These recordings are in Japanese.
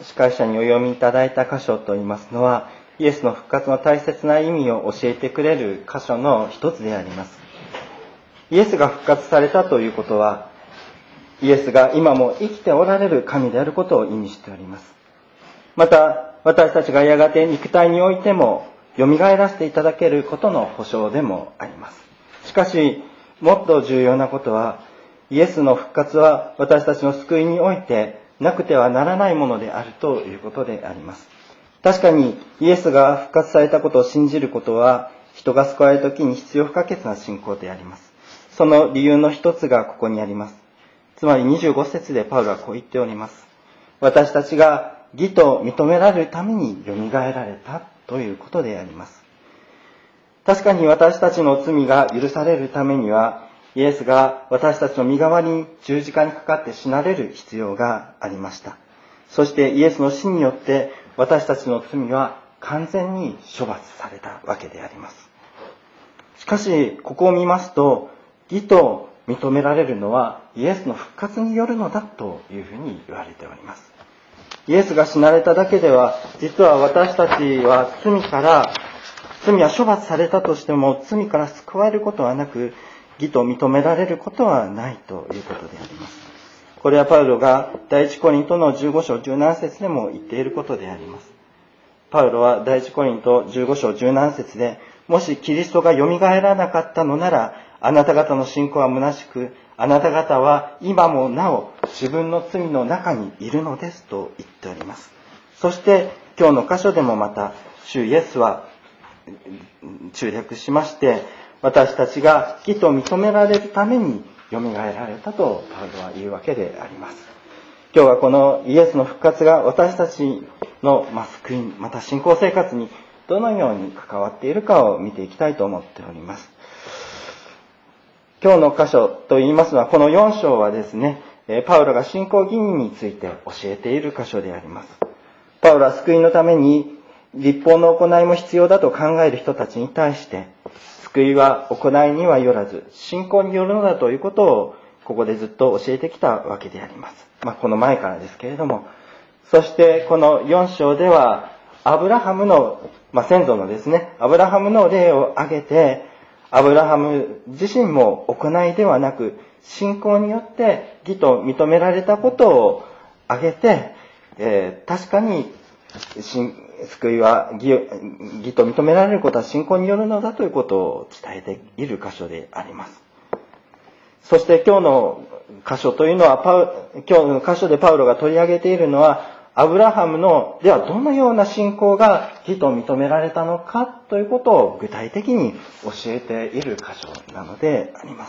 司会者にお読みいただいた箇所といいますのは、イエスの復活の大切な意味を教えてくれる箇所の一つであります。イエスが復活されたということは、イエスが今も生きておられる神であることを意味しております。また、私たちがやがて肉体においても蘇らせていただけることの保証でもあります。しかし、もっと重要なことは、イエスの復活は私たちの救いにおいてなくてはならないものであるということであります。確かにイエスが復活されたことを信じることは、人が救われるときに必要不可欠な信仰であります。その理由の一つがここにあります。つまり25節でパウロはこう言っております。私たちが義と認められるために蘇られたということであります。確かに私たちの罪が許されるためには、イエスが私たちの身代わりに十字架にかかって死なれる必要がありました。そしてイエスの死によって私たちの罪は完全に処罰されたわけであります。しかし、ここを見ますと、義と認められるのはイエスの復活によるのだというふうに言われております。イエスが死なれただけでは、実は私たちは罪は処罰されたとしても罪から救われることはなく、義と認められることはないということであります。これはパウロが第一コリントの15章17節でも言っていることであります。パウロは第一コリント15章17節で、もしキリストが蘇らなかったのなら、あなた方の信仰は虚しく、あなた方は今もなお自分の罪の中にいるのですと言っております。そして今日の箇所でもまた、主イエスは中略しまして、私たちが義と認められるために蘇られたとパウロは言うわけであります。今日はこのイエスの復活が私たちの救い、また信仰生活にどのように関わっているかを見ていきたいと思っております。今日の箇所といいますのは、この4章はですね、パウロが信仰義人について教えている箇所であります。パウロは救いのために律法の行いも必要だと考える人たちに対して、救いは行いにはよらず信仰によるのだということをここでずっと教えてきたわけであります。この前からですけれども、そしてこの4章ではアブラハムの、先祖のですね、アブラハムの例を挙げて、アブラハム自身も行いではなく信仰によって義と認められたことを挙げて、確かに救いは義と認められることは信仰によるのだということを伝えている箇所であります。そして今日の箇所というのは、今日の箇所でパウロが取り上げているのは、アブラハムのではどのような信仰が義と認められたのかということを具体的に教えている箇所なのであります。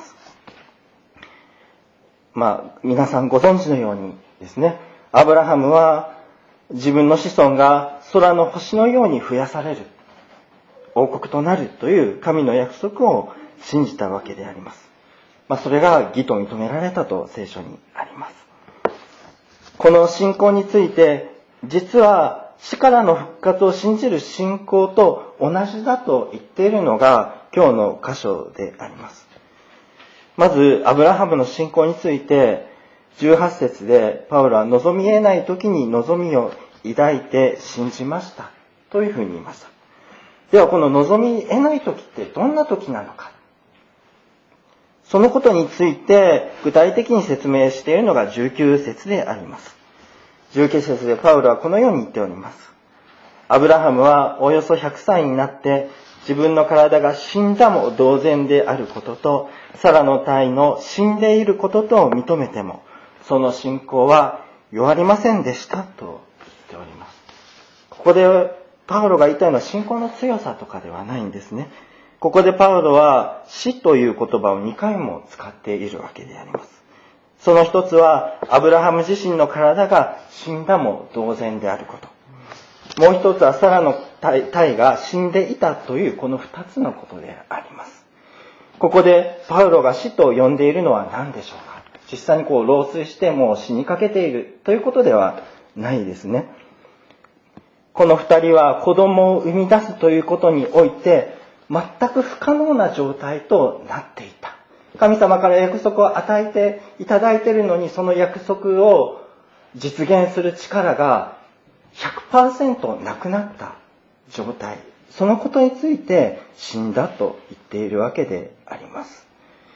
皆さんご存知のようにですね、アブラハムは自分の子孫が空の星のように増やされる、王国となるという神の約束を信じたわけであります。それが義と認められたと聖書にあります。この信仰について、実は死からの復活を信じる信仰と同じだと言っているのが今日の箇所であります。まずアブラハムの信仰について18節でパウロは望み得ない時に望みを抱いて信じましたというふうに言いました。ではこの望み得ない時ってどんな時なのか、そのことについて具体的に説明しているのが19節であります。19節でパウロはこのように言っております。アブラハムはおよそ100歳になって自分の体が死んだも同然であることと、サラの胎の死んでいることと認めても、その信仰は弱りませんでしたと言っております。ここでパウロが言いたいのは信仰の強さとかではないんですね。ここでパウロは死という言葉を2回も使っているわけであります。その一つはアブラハム自身の体が死んだも同然であること。もう一つはサラの胎が死んでいたというこの2つのことであります。ここでパウロが死と呼んでいるのは何でしょうか。実際に老衰してもう死にかけているということではないですね。この2人は子供を生み出すということにおいて全く不可能な状態となっていた。神様から約束を与えていただいているのに、その約束を実現する力が 100% なくなった状態、そのことについて死んだと言っているわけであります。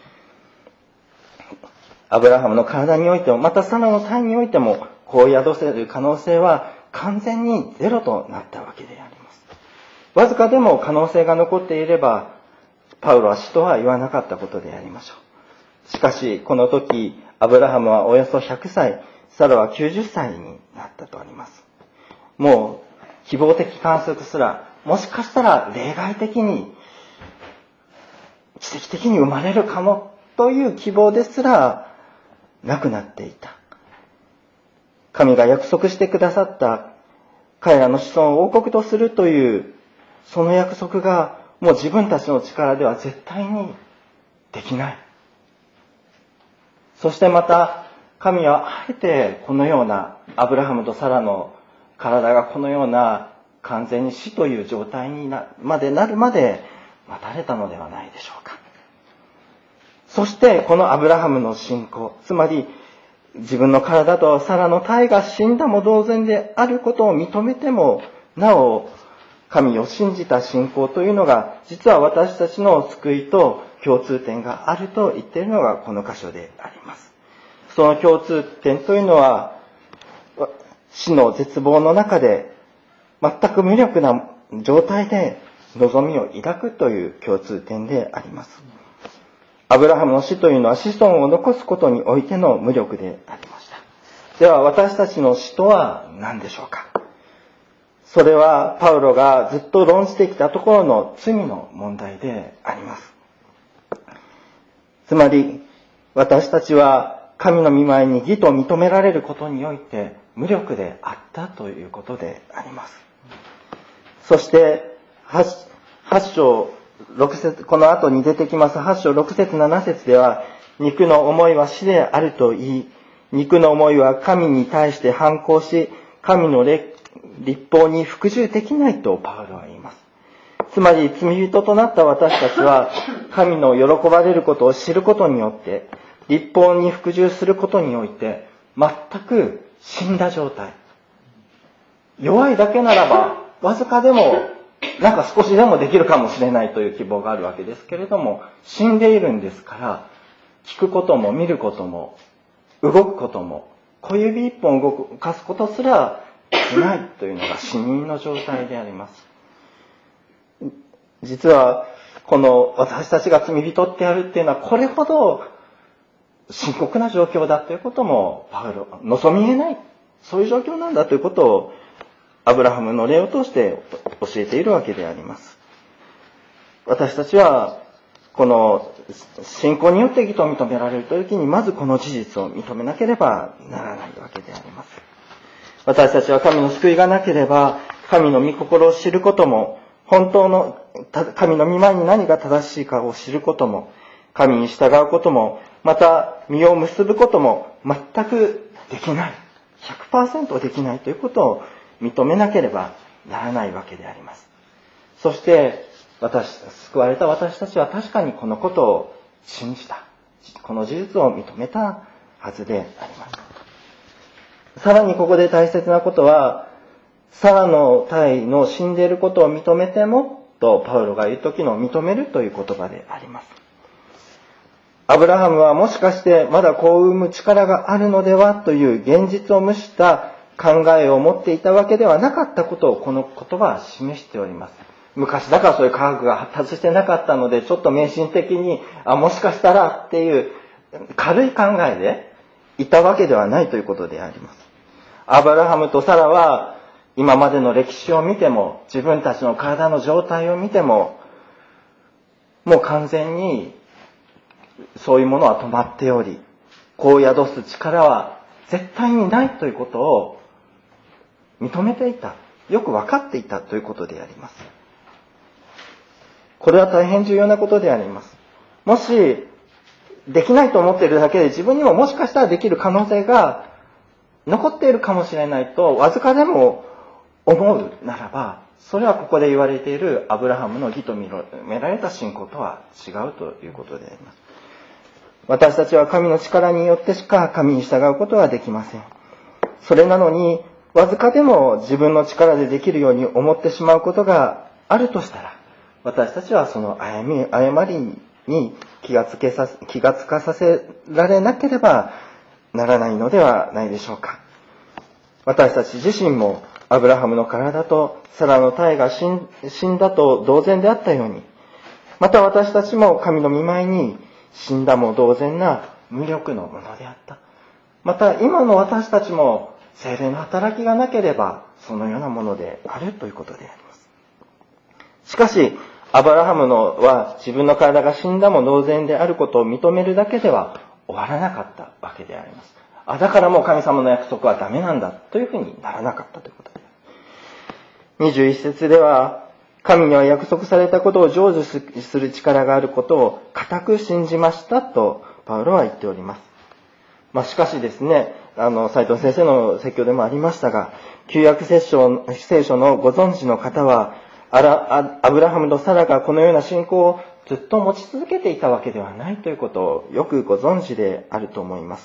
アブラハムの体においても、またサラの体においても、子を宿せる可能性は完全にゼロとなったわけであります。わずかでも可能性が残っていれば、パウロは死とは言わなかったことでありましょう。しかし、この時、アブラハムはおよそ100歳、サラは90歳になったとあります。もう、希望的観測すら、もしかしたら例外的に、奇跡的に生まれるかもという希望ですら、なくなっていた。神が約束してくださった彼らの子孫を王国とするというその約束がもう自分たちの力では絶対にできない。そしてまた神はあえてこのようなアブラハムとサラの体がこのような完全に死という状態になるまで待たれたのではないでしょうか。そしてこのアブラハムの信仰、つまり自分の体とサラの体が死んだも同然であることを認めてもなお神を信じた信仰というのが実は私たちの救いと共通点があると言っているのがこの箇所であります。その共通点というのは死の絶望の中で全く無力な状態で望みを抱くという共通点であります。アブラハムの死というのは子孫を残すことにおいての無力でありました。では私たちの死とは何でしょうか。それはパウロがずっと論じてきたところの罪の問題であります。つまり私たちは神の御前に義と認められることにおいて無力であったということであります。そして8章6節、この後に出てきます8章6節7節では、肉の思いは死であると言い、肉の思いは神に対して反抗し、神の律法に服従できないとパウロは言います。つまり罪人となった私たちは、神の喜ばれることを知ることによって、律法に服従することにおいて、全く死んだ状態。弱いだけならば、わずかでも、なんか少しでもできるかもしれないという希望があるわけですけれども、死んでいるんですから、聞くことも見ることも、動くことも、小指一本動かすことすらしないというのが死人の状態であります。実は、この私たちが罪人ってやるっていうのは、これほど深刻な状況だということも、パウロ、望み得ない、そういう状況なんだということを、アブラハムの例を通して教えているわけであります。私たちはこの信仰によって義と認められるという時にまずこの事実を認めなければならないわけであります。私たちは神の救いがなければ神の御心を知ることも、本当の神の御前に何が正しいかを知ることも、神に従うことも、また実を結ぶことも全くできない、 100% できないということを認めなければならないわけであります。そして救われた私たちは確かにこのことを信じた、この事実を認めたはずであります。さらにここで大切なことは、サラの体の死んでいることを認めてもとパウロが言う時の認めるという言葉であります。アブラハムはもしかしてまだ子を産む力があるのではという現実を無視した考えを持っていたわけではなかったことをこの言葉は示しております。昔だからそういう科学が発達してなかったので、ちょっと迷信的にもしかしたらっていう軽い考えでいたわけではないということであります。アブラハムとサラは今までの歴史を見ても、自分たちの体の状態を見ても、もう完全にそういうものは止まっており、子を宿す力は絶対にないということを認めていた、よく分かっていたということであります。これは大変重要なことであります。もしできないと思っているだけで、自分にももしかしたらできる可能性が残っているかもしれないとわずかでも思うならば、それはここで言われているアブラハムの義と認められた信仰とは違うということであります。私たちは神の力によってしか神に従うことはできません。それなのにわずかでも自分の力でできるように思ってしまうことがあるとしたら、私たちはその誤りに気がつかさせられなければならないのではないでしょうか。私たち自身もアブラハムの体とサラの体が死んだと同然であったように、また私たちも神の御前に死んだも同然な無力のものであった。また今の私たちも聖霊の働きがなければそのようなものであるということであります。しかしアブラハムは自分の体が死んだも同然であることを認めるだけでは終わらなかったわけであります。だからもう神様の約束はダメなんだというふうにならなかったということである。21節では、神には約束されたことを成就する力があることを固く信じましたとパウロは言っております。しかしですね、斉藤先生の説教でもありましたが、旧約聖書のご存知の方は、アブラハムとサラがこのような信仰をずっと持ち続けていたわけではないということをよくご存知であると思います。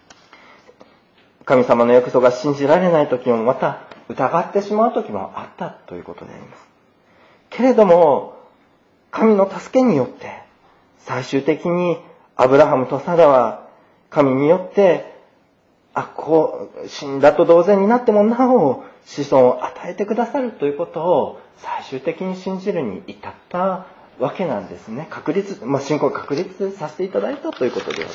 神様の約束が信じられない時もまた疑ってしまう時もあったということであります。けれども神の助けによって最終的にアブラハムとサラは神によって死んだと同然になってもなお子孫を与えてくださるということを最終的に信じるに至ったわけなんですね。信仰を確立させていただいたということであります。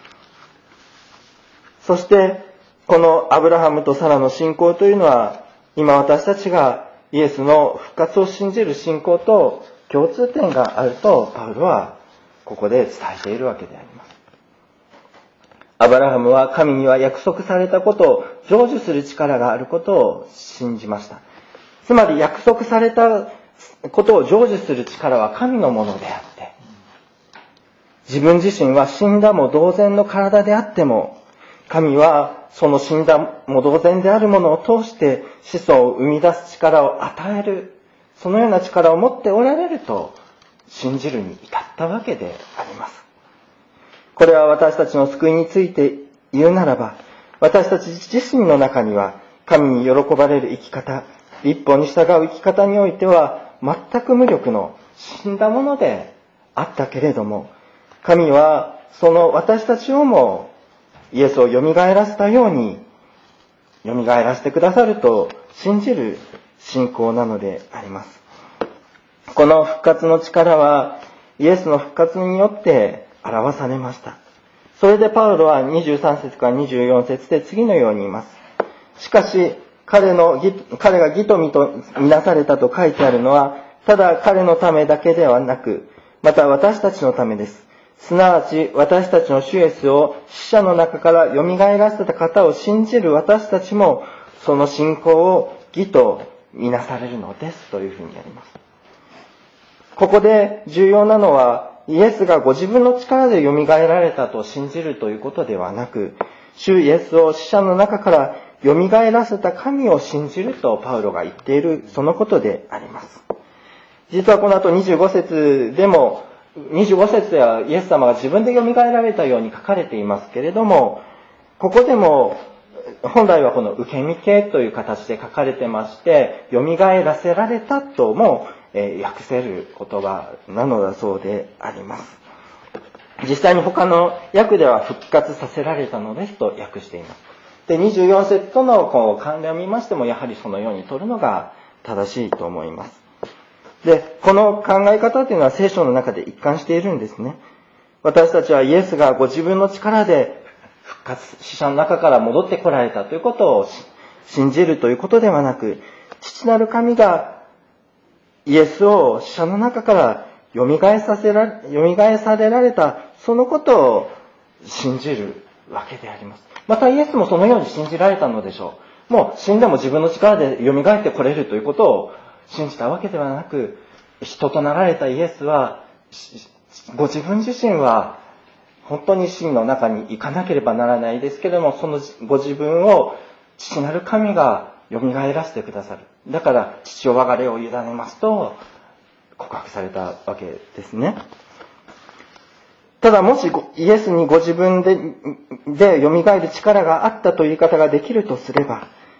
そしてこのアブラハムとサラの信仰というのは今私たちがイエスの復活を信じる信仰と共通点があるとパウロはここで伝えているわけであります。アブラハムは神には約束されたことを成就する力があることを信じました。つまり約束されたことを成就する力は神のものであって、自分自身は死んだも同然の体であっても、神はその死んだも同然であるものを通して子孫を生み出す力を与える、そのような力を持っておられると信じるに至ったわけであります。これは私たちの救いについて言うならば、私たち自身の中には神に喜ばれる生き方、律法に従う生き方においては全く無力の死んだものであったけれども、神はその私たちをもイエスを蘇らせたように蘇らせてくださると信じる信仰なのであります。この復活の力はイエスの復活によって表されました。それでパウロは23節から24節で次のように言います。しかし彼が義とみなされたと書いてあるのは、ただ彼のためだけではなく、また私たちのためです。すなわち私たちの主イエスを死者の中から蘇らせた方を信じる私たちも、その信仰を義とみなされるのですというふうにあります。ここで重要なのは、イエスがご自分の力で蘇られたと信じるということではなく、主イエスを死者の中から蘇らせた神を信じるとパウロが言っている、そのことであります。実はこの後25節でも、25節ではイエス様が自分で蘇られたように書かれていますけれども、ここでも本来はこの受け身形という形で書かれてまして、蘇らせられたとも訳せる言葉なのだそうであります。実際に他の訳では復活させられたのですと訳しています。で、24節との関連を見ましても、やはりそのように取るのが正しいと思います。で、この考え方というのは聖書の中で一貫しているんですね。私たちはイエスがご自分の力で復活、死者の中から戻ってこられたということを信じるということではなく、父なる神がイエスを死者の中から蘇られた、そのことを信じるわけであります。またイエスもそのように信じられたのでしょう。もう死んでも自分の力で蘇ってこれるということを信じたわけではなく、人となられたイエスは、ご自分自身は本当に死の中に行かなければならないですけれども、そのご自分を父なる神が蘇らせてくださる。だから父を我が霊を委ねますと告白されたわけですね。ただもしイエスにご自分で蘇る力があったという言い方ができるとすれば、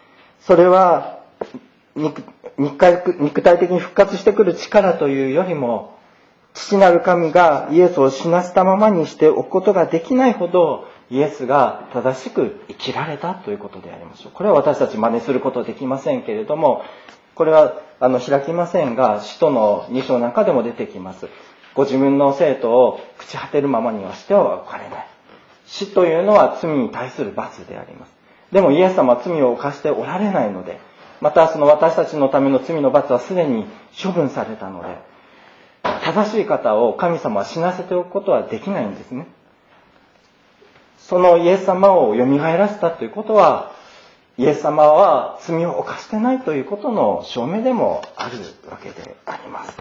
それは肉体的に復活してくる力というよりも、父なる神がイエスを死なせたままにしておくことができないほど、イエスが正しく生きられたということでありましょう。これは私たち真似することできませんけれども、これは開きませんが、使徒の2章なんかでも出てきます。ご自分の生徒を朽ち果てるままにはしてはおかれない。死というのは罪に対する罰であります。でもイエス様は罪を犯しておられないので、またその私たちのための罪の罰はすでに処分されたので、正しい方を神様は死なせておくことはできないんですね。そのイエス様を蘇らせたということは、イエス様は罪を犯してないということの証明でもあるわけであります。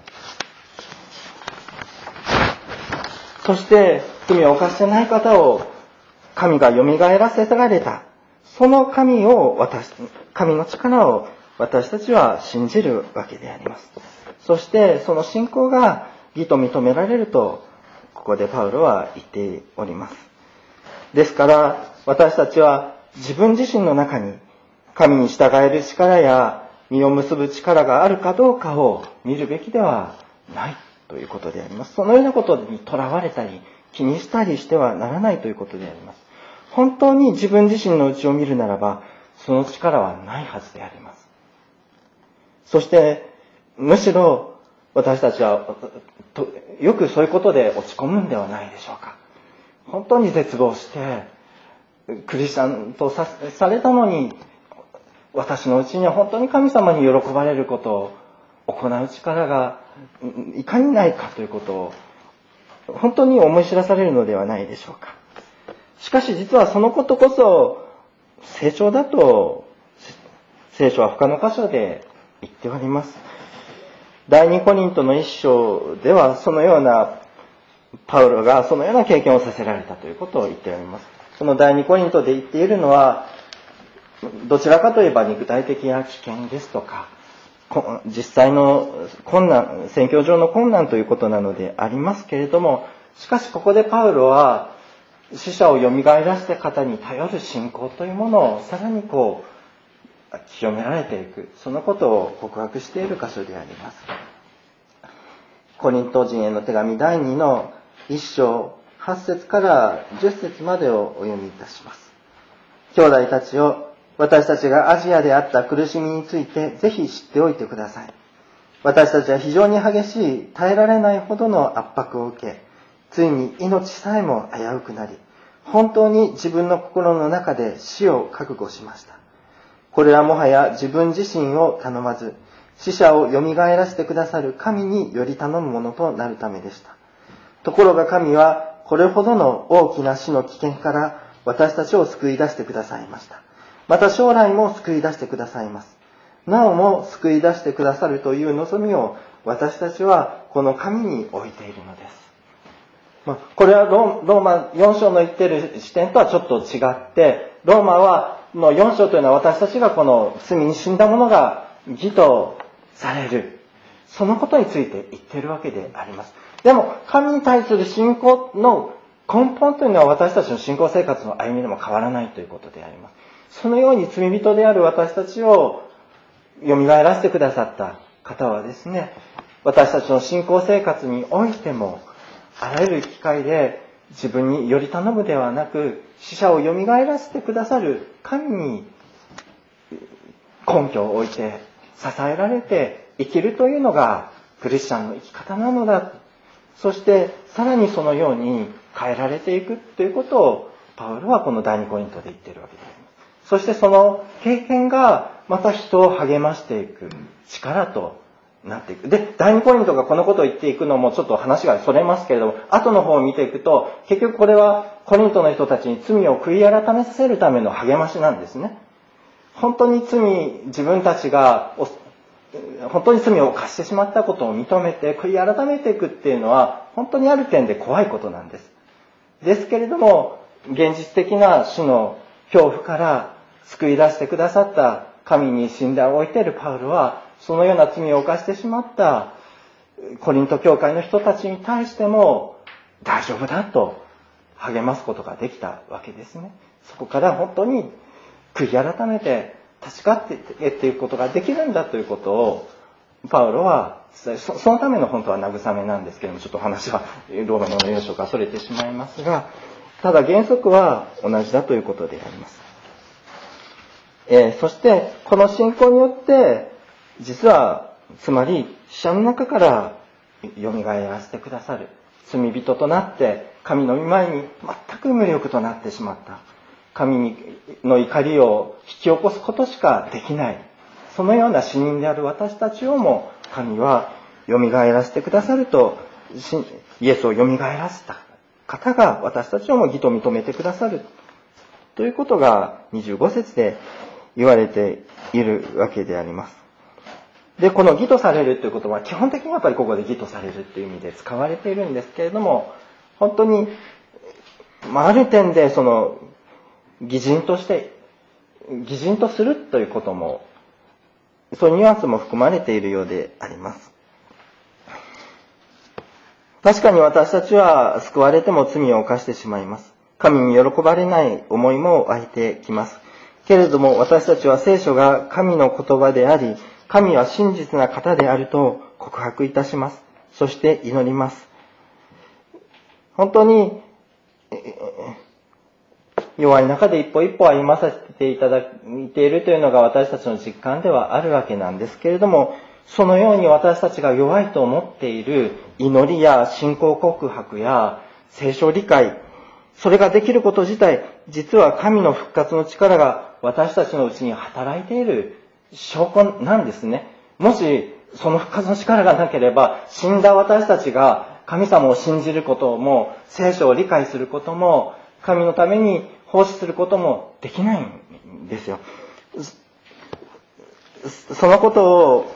そして罪を犯してない方を神が蘇らせられた。その神の力を私たちは信じるわけであります。そしてその信仰が義と認められると、ここでパウロは言っております。ですから私たちは自分自身の中に神に従える力や実を結ぶ力があるかどうかを見るべきではないということであります。そのようなことにとらわれたり気にしたりしてはならないということであります。本当に自分自身の内を見るならば、その力はないはずであります。そしてむしろ私たちはよくそういうことで落ち込むんではないでしょうか。本当に絶望してクリスチャンとされたのに、私のうちには本当に神様に喜ばれることを行う力がいかにないかということを本当に思い知らされるのではないでしょうか。しかし実はそのことこそ成長だと聖書は他の箇所で言っております。第2コリントの1章ではそのようなパウロがそのような経験をさせられたということを言っております。その第2コリントで言っているのは、どちらかといえば肉体的な危険ですとか、実際の困難、宣教上の困難ということなのでありますけれども、しかしここでパウロは死者を蘇らせた方に頼る信仰というものをさらに清められていく、そのことを告白している箇所であります。コリント人への手紙第2の1章8節から10節までをお読みいたします。兄弟たちよ、私たちがアジアであった苦しみについてぜひ知っておいてください。私たちは非常に激しい耐えられないほどの圧迫を受け、ついに命さえも危うくなり、本当に自分の心の中で死を覚悟しました。これはもはや自分自身を頼まず、死者を蘇らせてくださる神により頼むものとなるためでした。ところが神はこれほどの大きな死の危険から私たちを救い出してくださいました。また将来も救い出してくださいます。なおも救い出してくださるという望みを私たちはこの神に置いているのです。これはローマ4章の言っている視点とはちょっと違って、ローマの4章というのは私たちがこの罪に死んだ者が義とされる、そのことについて言っているわけであります。でも神に対する信仰の根本というのは私たちの信仰生活の歩みでも変わらないということであります。そのように罪人である私たちを蘇らせてくださった方はですね、私たちの信仰生活においてもあらゆる機会で自分により頼むではなく、死者を蘇らせてくださる神に根拠を置いて支えられて生きるというのがクリスチャンの生き方なのだ。そしてさらにそのように変えられていくということをパウロはこの第2コリントで言っているわけです。そしてその経験がまた人を励ましていく力となっていく。で、第2コリントがこのことを言っていくのもちょっと話がそれますけれども、後の方を見ていくと、結局これはコリントの人たちに罪を悔い改めさせるための励ましなんですね。本当に自分たちが本当に罪を犯してしまったことを認めて悔い改めていくっていうのは本当にある点で怖いことなんです。ですけれども、現実的な死の恐怖から救い出してくださった神に信頼を置いているパウロは、そのような罪を犯してしまったコリント教会の人たちに対しても大丈夫だと励ますことができたわけですね。そこから本当に悔い改めて立ち返っていくことができるんだということをパウロはそのための本当は慰めなんですけれども、ちょっと話はローマの4章からそれてしまいますが、ただ原則は同じだということであります。そしてこの信仰によって実はつまり死者の中からよみがえらせてくださる罪人となって神の御前に全く無力となってしまった神の怒りを引き起こすことしかできない、そのような死人である私たちをも神はよみがえらせてくださると、イエスをよみがえらせた方が私たちをも義と認めてくださるということが25節で言われているわけであります。で、この義とされるということは基本的にやっぱりここで義とされるという意味で使われているんですけれども、本当に、ある点でその義人とするということも、そういうニュアンスも含まれているようであります。確かに私たちは救われても罪を犯してしまいます。神に喜ばれない思いも湧いてきます。けれども私たちは聖書が神の言葉であり、神は真実な方であると告白いたします。そして祈ります。本当に弱い中で一歩一歩歩ませていただいているというのが私たちの実感ではあるわけなんですけれども、そのように私たちが弱いと思っている祈りや信仰告白や聖書理解、それができること自体、実は神の復活の力が私たちのうちに働いている証拠なんですね。もしその復活の力がなければ、死んだ私たちが神様を信じることも、聖書を理解することも、神のために奉仕することもできないんですよ。そのことを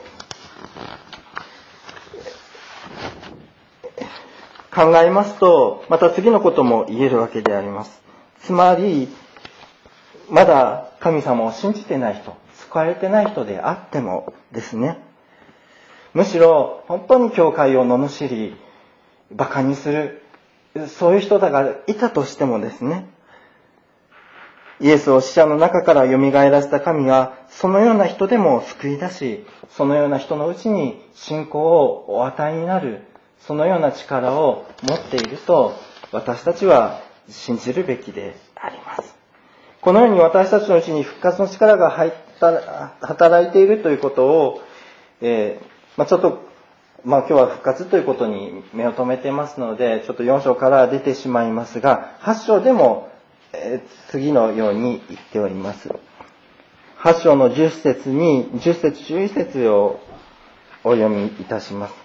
考えますと、また次のことも言えるわけであります。つまり、まだ神様を信じてない人、救われてない人であってもですね、むしろ本当に教会を罵り、馬鹿にする、そういう人がいたとしてもですね、イエスを死者の中から蘇らせた神は、そのような人でも救い出し、そのような人のうちに信仰をお与えになる、そのような力を持っていると、私たちは信じるべきであります。このように私たちのうちに復活の力が働いているということを、ちょっと、今日は復活ということに目を留めていますので、ちょっと4章から出てしまいますが、8章でも、次のように言っております。8章の10節11節をお読みいたします。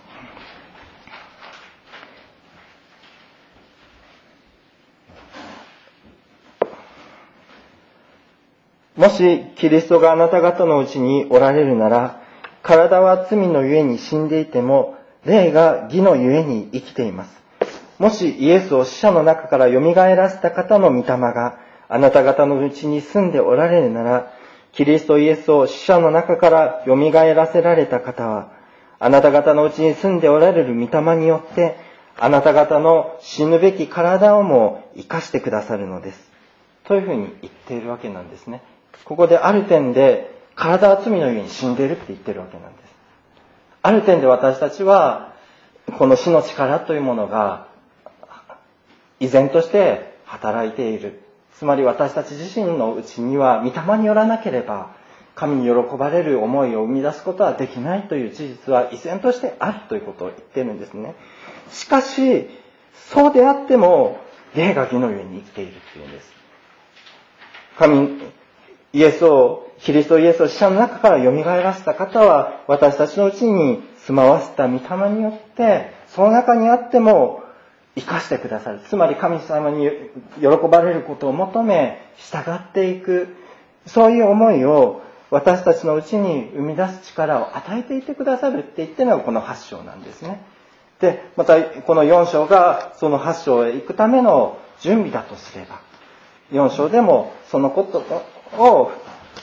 もしキリストがあなた方のうちにおられるなら、体は罪のゆえに死んでいても、霊が義のゆえに生きています。もしイエスを死者の中から蘇らせた方の御霊があなた方のうちに住んでおられるなら、キリストイエスを死者の中から蘇らせられた方は、あなた方のうちに住んでおられる御霊によって、あなた方の死ぬべき体をも生かしてくださるのです。というふうに言っているわけなんですね。ここである点で、体は罪のゆえに死んでいるって言ってるわけなんです。ある点で私たちは、この死の力というものが、依然として働いている。つまり私たち自身のうちには、御霊によらなければ、神に喜ばれる思いを生み出すことはできないという事実は依然としてあるということを言っているんですね。しかし、そうであっても、霊が義のゆえに生きているというんです。キリストイエスを死者の中から蘇らせた方は、私たちのうちに住まわせた御霊によって、その中にあっても生かしてくださる。つまり神様に喜ばれることを求め、従っていく、そういう思いを私たちのうちに生み出す力を与えていてくださるって言ってるのがこの8章なんですね。で、またこの4章がその8章へ行くための準備だとすれば、4章でもそのことを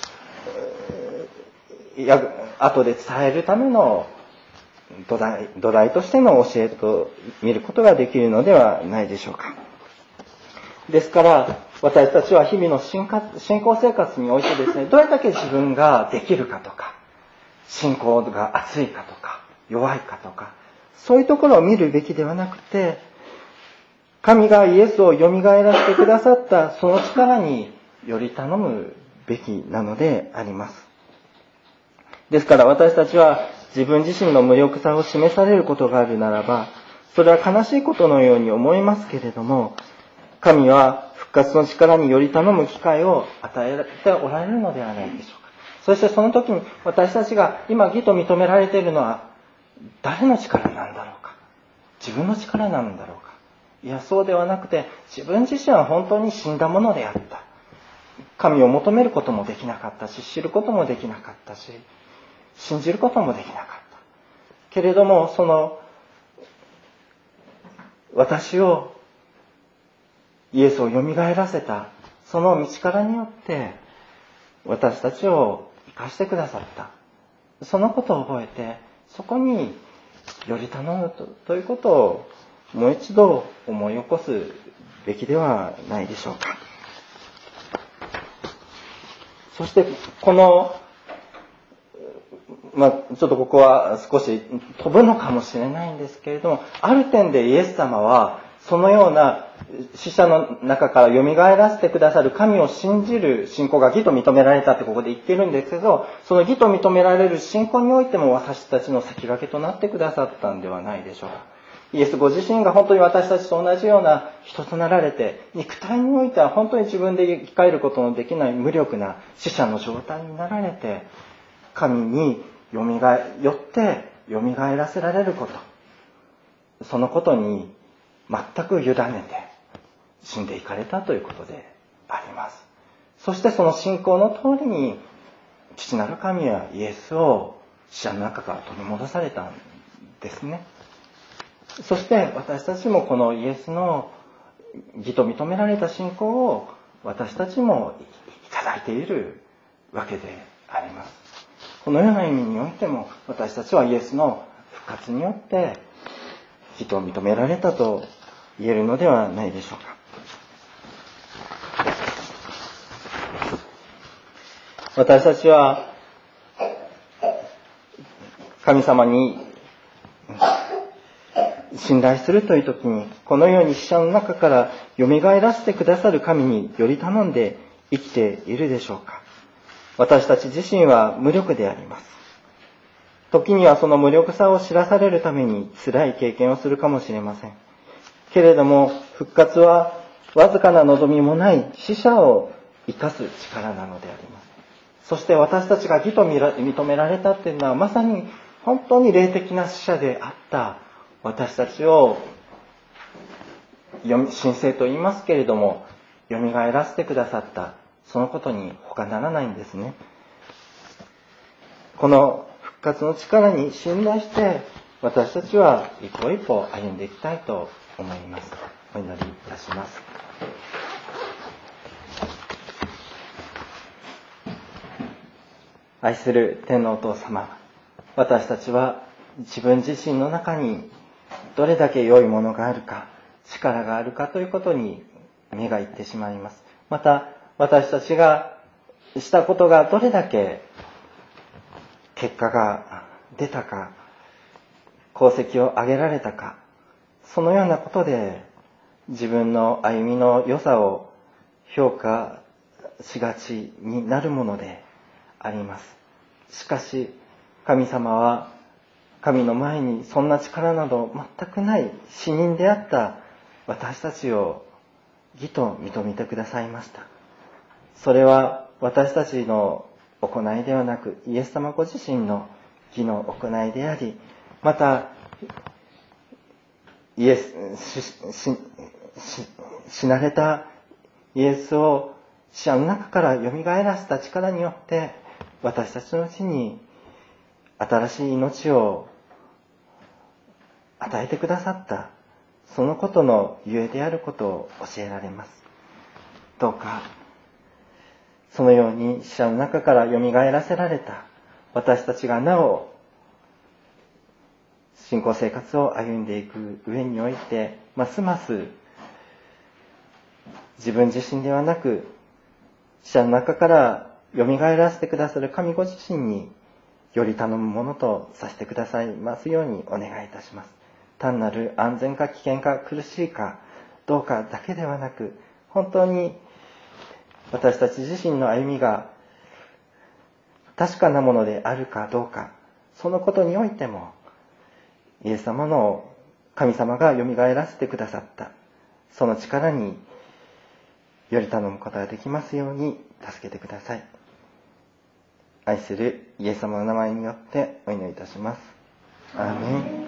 後で伝えるための土台としての教えと見ることができるのではないでしょうか。ですから私たちは日々の信仰生活においてですね、どれだけ自分ができるかとか、信仰が熱いかとか、弱いかとか、そういうところを見るべきではなくて、神がイエスを蘇らせてくださったその力により頼むべきなのであります。ですから私たちは自分自身の無力さを示されることがあるならば、それは悲しいことのように思いますけれども、神は復活の力により頼む機会を与えておられるのではないでしょうか。そしてその時に私たちが今義と認められているのは誰の力なんだろうか。自分の力なんだろうか。いや、そうではなくて、自分自身は本当に死んだものであった。神を求めることもできなかったし、知ることもできなかったし、信じることもできなかった。けれども、その私を、イエスを蘇らせた、その道からによって、私たちを生かしてくださった。そのことを覚えて、そこにより頼むということをもう一度思い起こすべきではないでしょうか。そしてこの、ちょっとここは少し飛ぶのかもしれないんですけれども、ある点でイエス様はそのような死者の中から蘇らせてくださる神を信じる信仰が義と認められたってここで言ってるんですけど、その義と認められる信仰においても私たちの先駆けとなってくださったんではないでしょうか。イエスご自身が本当に私たちと同じような人となられて、肉体においては本当に自分で生き返ることのできない無力な死者の状態になられて、神によって蘇らせられること、そのことに全く委ねて死んでいかれたということであります。そしてその信仰の通りに父なる神はイエスを死者の中から取り戻されたんですね。そして私たちもこのイエスの義と認められた信仰を私たちもいただいているわけであります。このような意味においても私たちはイエスの復活によって義と認められたと言えるのではないでしょうか。私たちは神様に信頼するというときに、このように死者の中から蘇らせてくださる神により頼んで生きているでしょうか。私たち自身は無力であります。時にはその無力さを知らされるために辛い経験をするかもしれません。けれども復活はわずかな望みもない死者を生かす力なのであります。そして私たちが義と認められたっていうのはまさに本当に霊的な死者であった私たちを神聖と言いますけれども蘇らせてくださったそのことに他ならないんですね。この復活の力に信頼して私たちは一歩一歩歩んでいきたいと思います。お祈りいたします。愛する天のお父様、私たちは自分自身の中にどれだけ良いものがあるか、力があるかということに目がいってしまいます。また私たちがしたことがどれだけ結果が出たか、功績を上げられたか、そのようなことで自分の歩みの良さを評価しがちになるものであります。しかし神様は神の前にそんな力など全くない死人であった私たちを義と認めてくださいました。それは私たちの行いではなくイエス様ご自身の義の行いであり、また死なれたイエスを死者の中から蘇らせた力によって私たちのうちに新しい命を与えてくださったそのことのゆえであることを教えられます。どうかそのように死者の中から蘇らせられた私たちがなお信仰生活を歩んでいく上においてますます自分自身ではなく、死者の中からよみがえらせてくださる神ご自身により頼むものとさせてくださいますようにお願いいたします。単なる安全か危険か苦しいかどうかだけではなく、本当に私たち自身の歩みが確かなものであるかどうか、そのことにおいてもイエス様の神様がよみがえらせてくださったその力により頼むことができますように助けてください。愛するイエス様の名前によってお祈りいたします。アーメン。